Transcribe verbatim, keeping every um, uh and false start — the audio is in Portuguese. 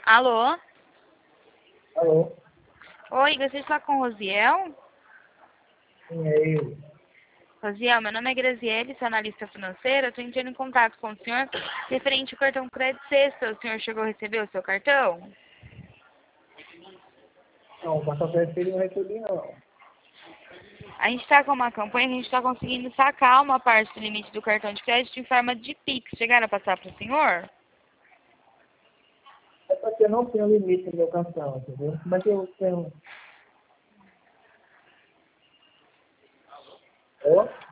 Alô? Alô? Oi, gostaria de falar com o Rosiel? Sim, é eu. Rosiel, meu nome é Graziele, sou analista financeira. Estou entrando em contato com o senhor referente ao cartão Crédito Sexta. O senhor chegou a receber o seu cartão? Não, o cartão crédito eu não recebi, não. A gente está com uma campanha que a gente está conseguindo sacar uma parte do limite do cartão de crédito em forma de Pix. Chegaram a passar para o senhor? É porque eu não tenho limite no meu cartão, entendeu? Como é que eu tenho... Alô?